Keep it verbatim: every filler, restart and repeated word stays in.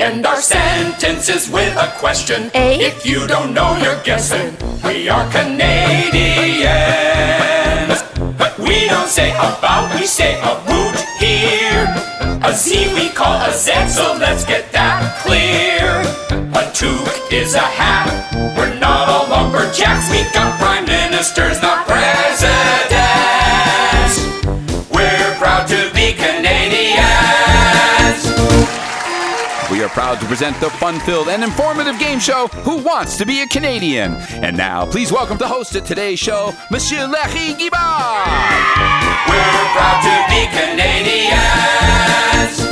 end our sentences with a question. A. If you don't know, you're guessing. We are Canadians. We don't say about, we say a root here. A Z we call a Z, so let's get that clear. A toque is a hat. We're not all lumberjacks. We got prime ministers, not presidents. We're proud to be Canadians. We are proud to present the fun-filled and informative game show, Who Wants to Be a Canadian? And now, please welcome the host of today's show, Monsieur Larry Guibard. We're proud to be Canadians.